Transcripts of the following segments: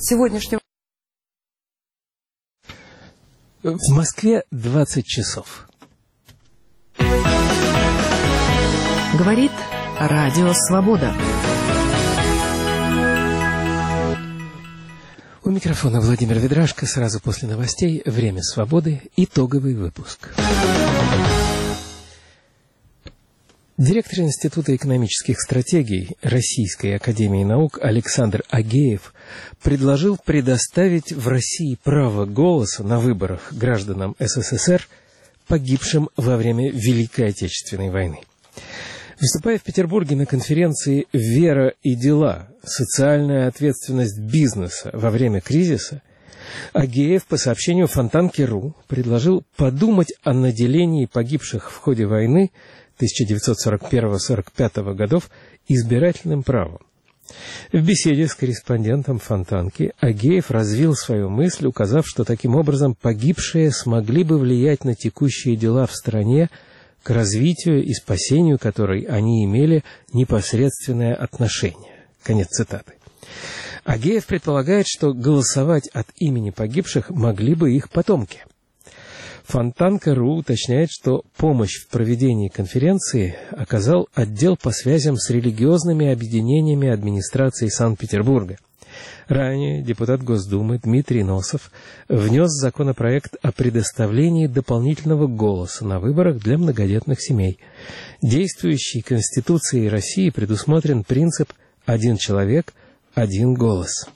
сегодняшнего... В Москве 20 часов. Говорит Радио Свобода. У микрофона Владимир Ведрашко. Сразу после новостей «Время свободы». Итоговый выпуск. Директор Института экономических стратегий Российской академии наук Александр Агеев предложил предоставить в России право голоса на выборах гражданам СССР, погибшим во время Великой Отечественной войны. Выступая в Петербурге на конференции «Вера и дела. Социальная ответственность бизнеса во время кризиса», Агеев, по сообщению Фонтанки.ру, предложил подумать о наделении погибших в ходе войны 1941-1945 годов избирательным правом. В беседе с корреспондентом Фонтанки Агеев развил свою мысль, указав, что таким образом погибшие смогли бы влиять на текущие дела в стране, к развитию и спасению которой они имели непосредственное отношение. Конец цитаты. Агеев предполагает, что голосовать от имени погибших могли бы их потомки. Фонтанка.ру уточняет, что помощь в проведении конференции оказал отдел по связям с религиозными объединениями администрации Санкт-Петербурга. Ранее депутат Госдумы Дмитрий Носов внес законопроект о предоставлении дополнительного голоса на выборах для многодетных семей. Действующей Конституцией России предусмотрен принцип «один человек, один голос».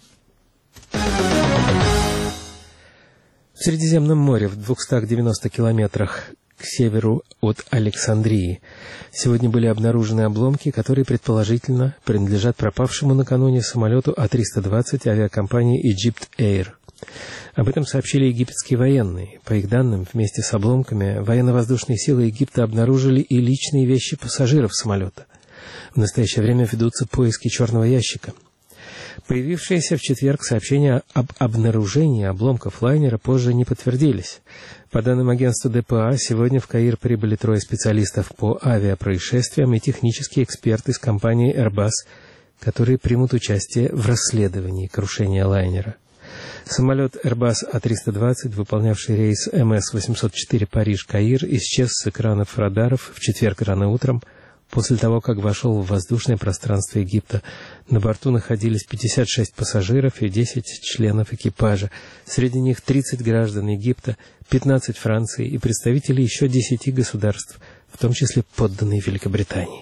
В Средиземном море, в 290 километрах к северу от Александрии, сегодня были обнаружены обломки, которые предположительно принадлежат пропавшему накануне самолету А-320 авиакомпании Egypt Air. Об этом сообщили египетские военные. По их данным, вместе с обломками военно-воздушные силы Египта обнаружили и личные вещи пассажиров самолета. В настоящее время ведутся поиски черного ящика. Появившиеся в четверг сообщения об обнаружении обломков лайнера позже не подтвердились. По данным агентства ДПА, сегодня в Каир прибыли 3 специалистов по авиапроисшествиям и технический эксперт из компании Airbus, которые примут участие в расследовании крушения лайнера. Самолет Airbus А-320, выполнявший рейс МС-804 Париж-Каир, исчез с экранов радаров в четверг рано утром, после того, как вошел в воздушное пространство Египта. На борту находились 56 пассажиров и 10 членов экипажа. Среди них 30 граждан Египта, 15 Франции и представители еще 10 государств, в том числе подданные Великобритании.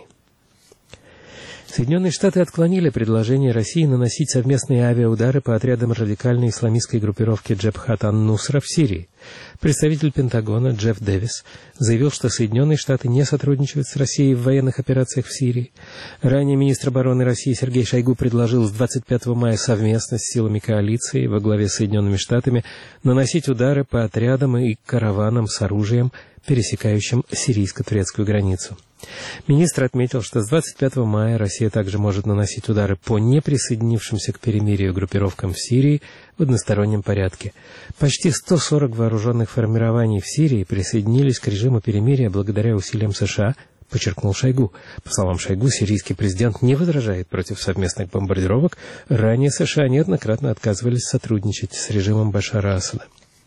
Соединенные Штаты отклонили предложение России наносить совместные авиаудары по отрядам радикальной исламистской группировки Джабхат ан-Нусра в Сирии. Представитель Пентагона Джефф Дэвис заявил, что Соединенные Штаты не сотрудничают с Россией в военных операциях в Сирии. Ранее министр обороны России Сергей Шойгу предложил с 25 мая совместно с силами коалиции во главе с Соединенными Штатами наносить удары по отрядам и караванам с оружием, пересекающим сирийско-турецкую границу. Министр отметил, что с 25 мая Россия также может наносить удары по неприсоединившимся к перемирию группировкам в Сирии в одностороннем порядке. Почти 140 вооруженных формирований в Сирии присоединились к режиму перемирия благодаря усилиям США, подчеркнул Шойгу. По словам Шойгу, сирийский президент не возражает против совместных бомбардировок. Ранее США неоднократно отказывались сотрудничать с режимом Башара Асада.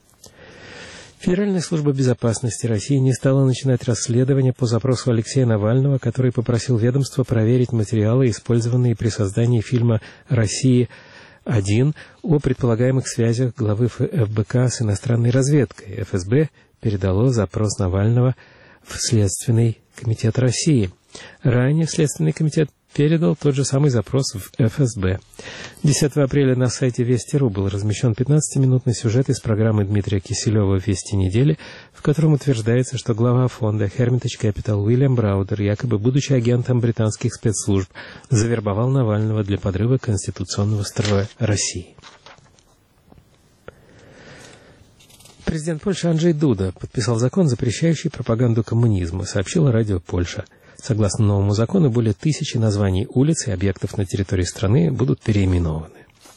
Федеральная служба безопасности России не стала начинать расследование по запросу Алексея Навального, который попросил ведомство проверить материалы, использованные при создании фильма «Россия-1» о предполагаемых связях главы ФБК с иностранной разведкой. ФСБ передало запрос Навального в Следственный комитет России. Ранее Следственный комитет передал тот же самый запрос в ФСБ. 10 апреля на сайте Вести.ру был размещен 15-минутный сюжет из программы Дмитрия Киселева «Вести недели», в котором утверждается, что глава фонда Hermitage Capital Уильям Браудер, якобы будучи агентом британских спецслужб, завербовал Навального для подрыва конституционного строя России. Президент Польши Анджей Дуда подписал закон, запрещающий пропаганду коммунизма, сообщило радио Польша. Согласно новому закону, более 1000 названий улиц и объектов на территории страны будут переименованы.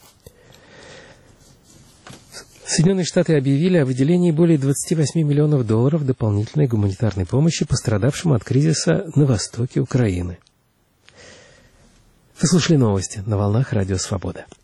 Соединенные Штаты объявили о выделении более $28 миллионов дополнительной гуманитарной помощи пострадавшим от кризиса на востоке Украины. Вы слушали новости на волнах Радио Свобода.